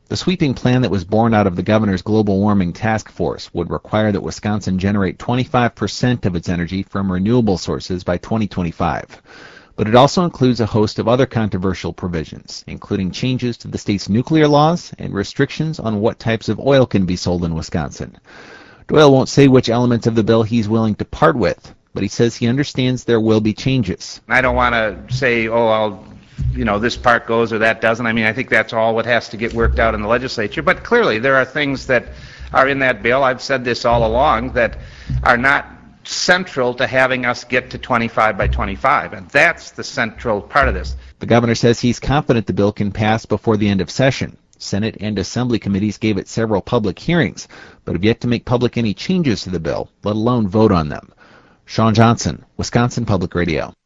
The sweeping plan that was born out of the governor's global warming task force would require that Wisconsin generate 25% of its energy from renewable sources by 2025. But it also includes a host of other controversial provisions, including changes to the state's nuclear laws and restrictions on what types of oil can be sold in Wisconsin. Doyle won't say which elements of the bill he's willing to part with, but he says he understands there will be changes. I don't want to say, this part goes or that doesn't. I mean, I think that's all what has to get worked out in the legislature. But clearly, there are things that are in that bill, I've said this all along, that are not central to having us get to 25 by 25. And that's the central part of this. The governor says he's confident the bill can pass before the end of session. Senate and Assembly committees gave it several public hearings, but have yet to make public any changes to the bill, let alone vote on them. Sean Johnson, Wisconsin Public Radio.